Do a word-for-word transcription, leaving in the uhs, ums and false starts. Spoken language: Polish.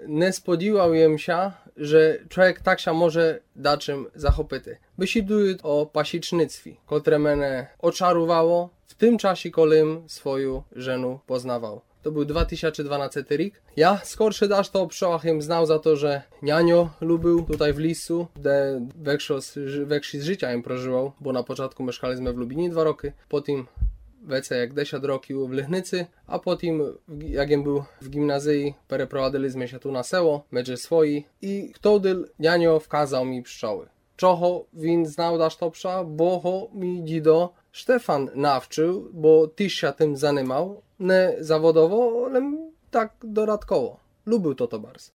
не сподівав się, że człowiek tak się może daczym zachopити. Wysieduję o pasiecznictwie, które mnie oczarowało w tym czasie, kolym swoją żonę poznawał. To był dwa tysiące dwunasty rok. Ja skorszy dasz to przełachem znał za to, że nianio lubił tutaj w Lisu, gdzie większość życia im prożywał, bo na początku mieszkaliśmy w Lubinie dwa roki, potem więcej jak dziesięć roków w Lechnicy, a potem jak im był w gimnazji, przeprowadziliśmy się tu na selo, między swoi i wtedy nianio wkazał mi pszczoły. Czego win znał dasz to psza, bo ho mi dzido Stefan nawczył, bo tyś się tym zanimał, nie zawodowo, ale tak dodatkowo. Lubił to to bardzo.